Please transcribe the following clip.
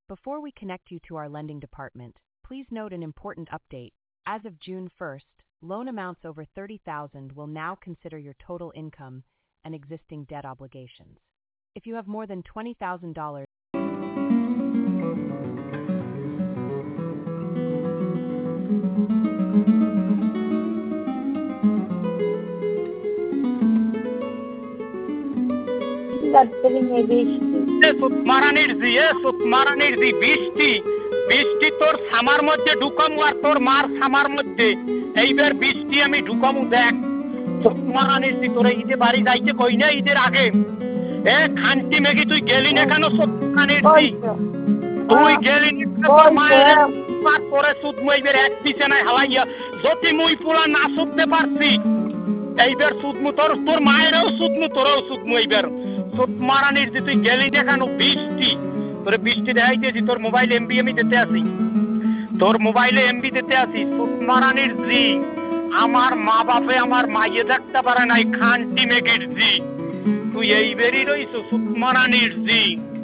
Before we connect you to our lending department, please note an important update. As of June 1st, loan amounts over $30,000 will now consider your total income and existing debt obligations. If you have more than $20,000, বৃষ্টি তোর summer মধ্যে ঢুকামু আর তোর মার summer মধ্যে এইবার বৃষ্টি আমি ঢুকামু দেখ মারানির দি তোরা ঈদে বাড়ি যাইতে কই না ঈদের আগে এ খান্তি মেঘি তুই গেলি না কেন মারানির দি তুই গেলি না তোর মায়ের পার করে সুদ মুইবের এক পিছে নাই হালাইয়া যদি মুই পুরা না সুদতে পারছি এইবার সুদ মু তোর মায়েরও সুদ মু তোরও সুদ মুইবের সুদ মারানির দি তুই গেলি না কেন বৃষ্টি তোরে বৃষ্টি দেখাইতেছি তোর মোবাইল এমবি আমি দিতে আসি তোর মোবাইলে এমবি দিতে আসি সুতমারানির জি আমার মা বাপে আমার মাইয়ে দেখতে পারে নাই খান্তি মেঘের জি তুই এই বেরি রইছ সুতমারানির জি